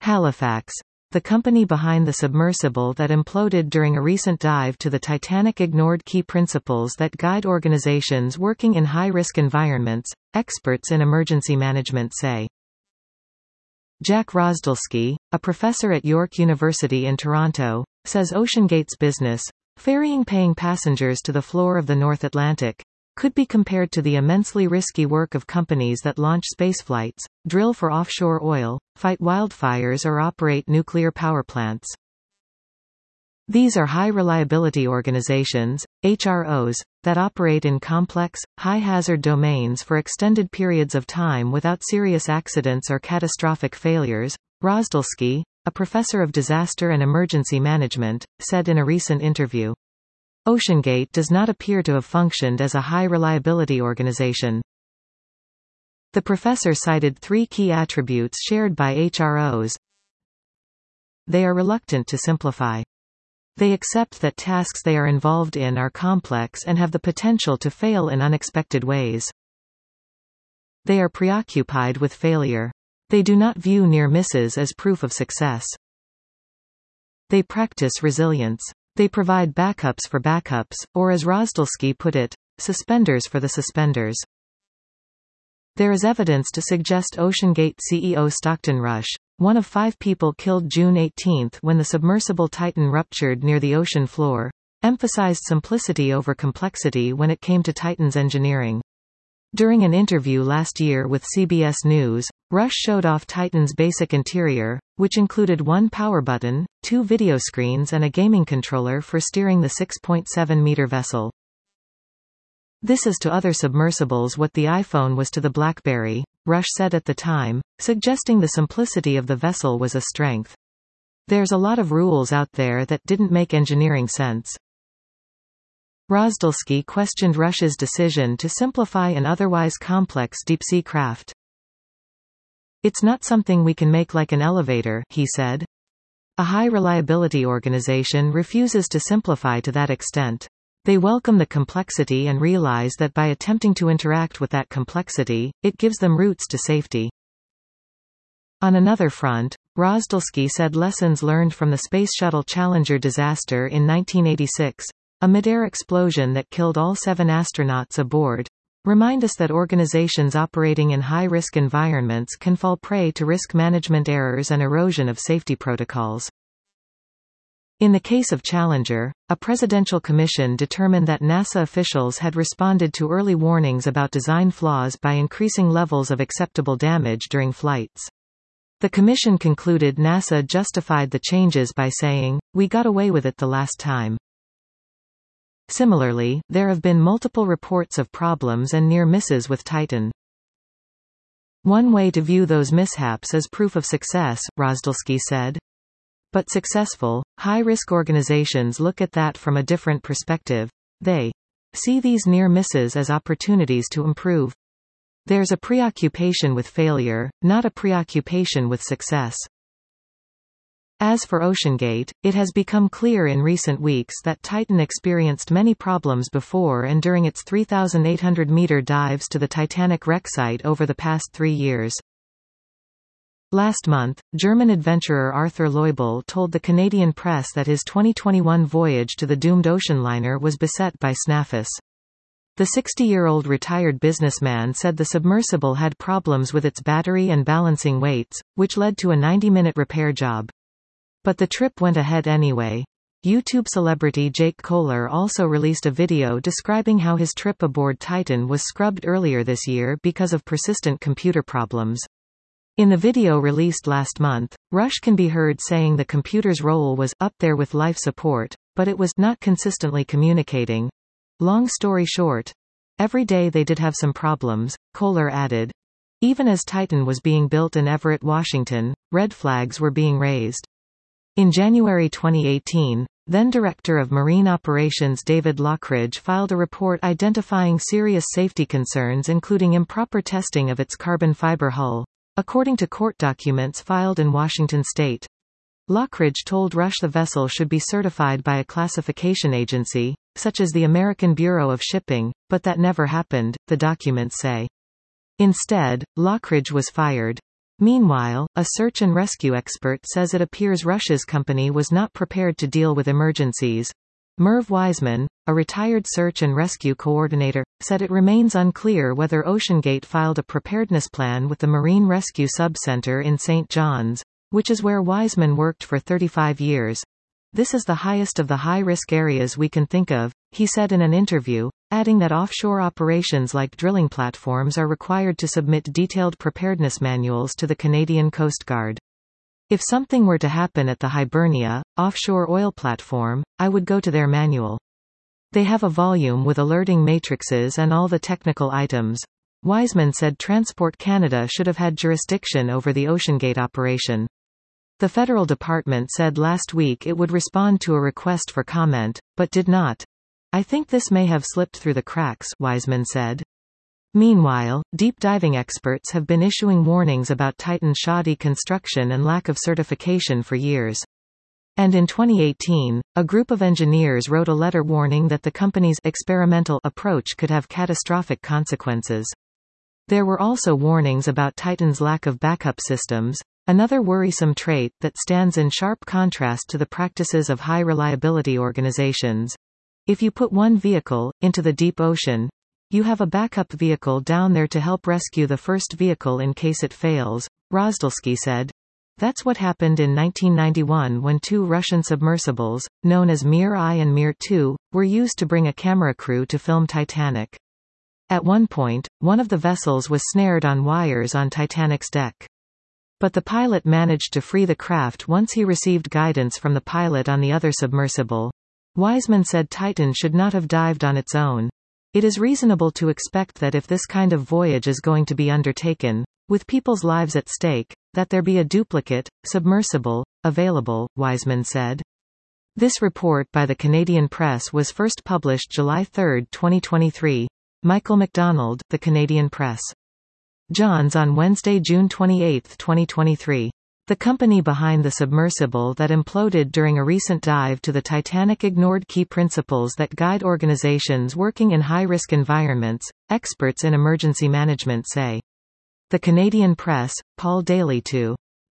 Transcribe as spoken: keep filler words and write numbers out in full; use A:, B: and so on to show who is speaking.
A: Halifax. The company behind the submersible that imploded during a recent dive to the Titanic ignored key principles that guide organizations working in high-risk environments, experts in emergency management say. Jack Rozdilsky, a professor at York University in Toronto, says OceanGate's business, ferrying paying passengers to the floor of the North Atlantic, could be compared to the immensely risky work of companies that launch spaceflights, drill for offshore oil, fight wildfires or operate nuclear power plants. These are high-reliability organizations, H R Os, that operate in complex, high-hazard domains for extended periods of time without serious accidents or catastrophic failures, Rozdilsky, a professor of disaster and emergency management, said in a recent interview. OceanGate does not appear to have functioned as a high-reliability organization. The professor cited three key attributes shared by H R Os. They are reluctant to simplify. They accept that tasks they are involved in are complex and have the potential to fail in unexpected ways. They are preoccupied with failure. They do not view near misses as proof of success. They practice resilience. They provide backups for backups, or as Rozdilsky put it, suspenders for the suspenders. There is evidence to suggest OceanGate C E O Stockton Rush, one of five people killed June eighteenth when the submersible Titan ruptured near the ocean floor, emphasized simplicity over complexity when it came to Titan's engineering. During an interview last year with C B S News, Rush showed off Titan's basic interior, which included one power button, two video screens and a gaming controller for steering the six point seven meter vessel. This is to other submersibles what the iPhone was to the BlackBerry, Rush said at the time, suggesting the simplicity of the vessel was a strength. There's a lot of rules out there that didn't make engineering sense. Rozdilsky questioned Rush's decision to simplify an otherwise complex deep-sea craft. It's not something we can make like an elevator, he said. A high-reliability organization refuses to simplify to that extent. They welcome the complexity and realize that by attempting to interact with that complexity, it gives them routes to safety. On another front, Rozdilsky said lessons learned from the Space Shuttle Challenger disaster in nineteen eighty-six, a mid-air explosion that killed all seven astronauts aboard, remind us that organizations operating in high-risk environments can fall prey to risk management errors and erosion of safety protocols. In the case of Challenger, a presidential commission determined that NASA officials had responded to early warnings about design flaws by increasing levels of acceptable damage during flights. The commission concluded NASA justified the changes by saying, "We got away with it the last time." Similarly, there have been multiple reports of problems and near misses with Titan. One way to view those mishaps as proof of success, Rozdilsky said. But successful, high-risk organizations look at that from a different perspective. They see these near misses as opportunities to improve. There's a preoccupation with failure, not a preoccupation with success. As for OceanGate, it has become clear in recent weeks that Titan experienced many problems before and during its three thousand eight hundred meter dives to the Titanic wreck site over the past three years. Last month, German adventurer Arthur Leubel told the Canadian press that his twenty twenty-one voyage to the doomed ocean liner was beset by snaffus. The sixty-year-old retired businessman said the submersible had problems with its battery and balancing weights, which led to a ninety-minute repair job. But the trip went ahead anyway. YouTube celebrity Jake Kohler also released a video describing how his trip aboard Titan was scrubbed earlier this year because of persistent computer problems. In the video released last month, Rush can be heard saying the computer's role was up there with life support, but it was not consistently communicating. Long story short, every day they did have some problems, Kohler added. Even as Titan was being built in Everett, Washington, red flags were being raised. In January twenty eighteen, then-Director of Marine Operations David Lockridge filed a report identifying serious safety concerns including improper testing of its carbon fiber hull, according to court documents filed in Washington state. Lockridge told Rush the vessel should be certified by a classification agency, such as the American Bureau of Shipping, but that never happened, the documents say. Instead, Lockridge was fired. Meanwhile, a search and rescue expert says it appears Russia's company was not prepared to deal with emergencies. Merv Wiseman, a retired search and rescue coordinator, said it remains unclear whether OceanGate filed a preparedness plan with the Marine Rescue Subcenter in Saint John's, which is where Wiseman worked for thirty-five years. This is the highest of the high-risk areas we can think of, he said in an interview, adding that offshore operations like drilling platforms are required to submit detailed preparedness manuals to the Canadian Coast Guard. If something were to happen at the Hibernia, offshore oil platform, I would go to their manual. They have a volume with alerting matrices and all the technical items. Wiseman said Transport Canada should have had jurisdiction over the OceanGate operation. The federal department said last week it would respond to a request for comment, but did not. I think this may have slipped through the cracks, Wiseman said. Meanwhile, deep diving experts have been issuing warnings about Titan's shoddy construction and lack of certification for years. And in twenty eighteen, a group of engineers wrote a letter warning that the company's experimental approach could have catastrophic consequences. There were also warnings about Titan's lack of backup systems, another worrisome trait that stands in sharp contrast to the practices of high-reliability organizations. If you put one vehicle into the deep ocean, you have a backup vehicle down there to help rescue the first vehicle in case it fails, Rozdilsky said. That's what happened in nineteen ninety-one when two Russian submersibles, known as Mir I and Mir two, were used to bring a camera crew to film Titanic. At one point, one of the vessels was snared on wires on Titanic's deck. But the pilot managed to free the craft once he received guidance from the pilot on the other submersible. Wiseman said Titan should not have dived on its own. It is reasonable to expect that if this kind of voyage is going to be undertaken, with people's lives at stake, that there be a duplicate, submersible, available, Wiseman said. This report by the Canadian Press was first published July third, twenty twenty-three. Michael McDonald, The Canadian Press. Johns on Wednesday, June twenty-eighth, twenty twenty-three. The company behind the submersible that imploded during a recent dive to the Titanic ignored key principles that guide organizations working in high-risk environments, experts in emergency management say. The Canadian Press, Paul Daly two.